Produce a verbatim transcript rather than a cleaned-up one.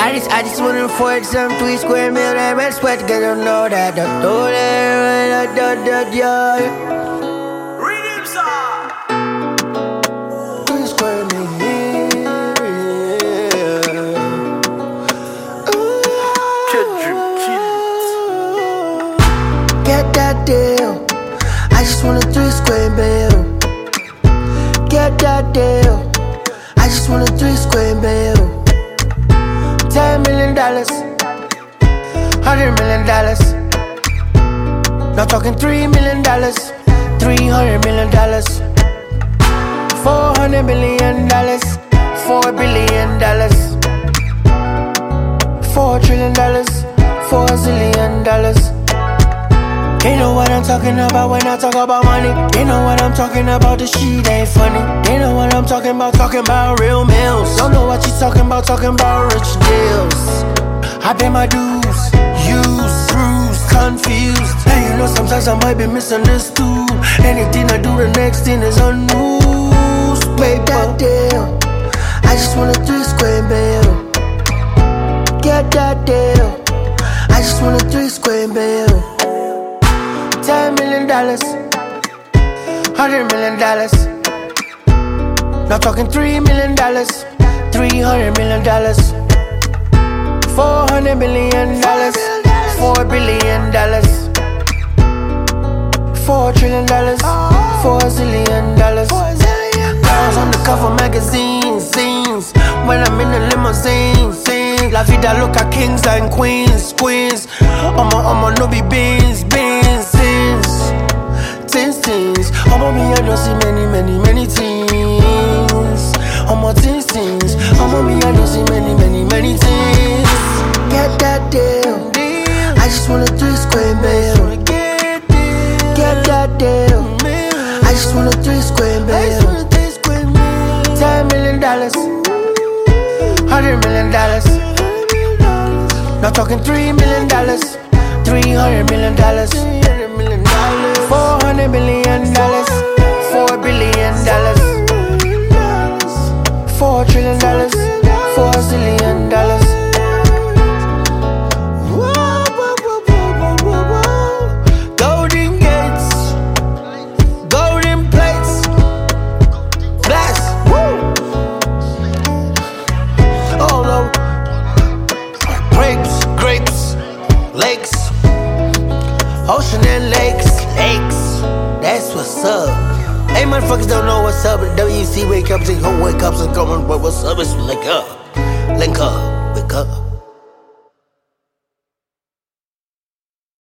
I just, I just wanna afford some three square meal that red sweat, get to know that the door there, da da da. Rhythm song. Three square meal. Get that deal. I just want a three square meal. Get that deal. I just want a three square meal. Ten million dollars, hundred million dollars. Not talking three million dollars, three hundred million dollars, four hundred million dollars, four billion dollars, four trillion dollars, four zillion dollars. They know what I'm talking about when I talk about money. They know what I'm talking about, the shit ain't funny. They know what I'm talking about, talking about real meals. Don't know what you talking about, talking about rich deals. I pay my dues, used, bruised, confused. And you know sometimes I might be misunderstood. Anything I do, the next thing is on news. Pay that deal. I just want a three square meal. Get that deal. I just want a three square meal. Ten million dollars, hundred million dollars. Not talking three million dollars, three hundred million dollars, four hundred million dollars, four billion dollars, four trillion dollars, four zillion dollars. Girls on the cover magazine scenes when I'm in the limousine. Scenes La vida loca, kings and queens, queens. I'ma, I'ma no be beans, beans. Things, things, I'ma me, I don't see many, many, many things. I'ma things, things, I'ma me, I don't see many, many, many things. Get that deal. I just want a three square meal. Get that deal. I just want a three square meal. Ten million dollars, hundred million dollars. Not talking three million dollars, three hundred million dollars. Four hundred million dollars, four billion dollars, four trillion dollars, four zillion dollars. Golden gates, golden plates, blast, woo. Oh no, grapes, grapes, lakes, ocean and lakes. Lakes, that's what's up. Hey, motherfuckers don't know what's up, but W C wake up, take home, wake up, and come on, but what's up? It's link up, link up, wake up.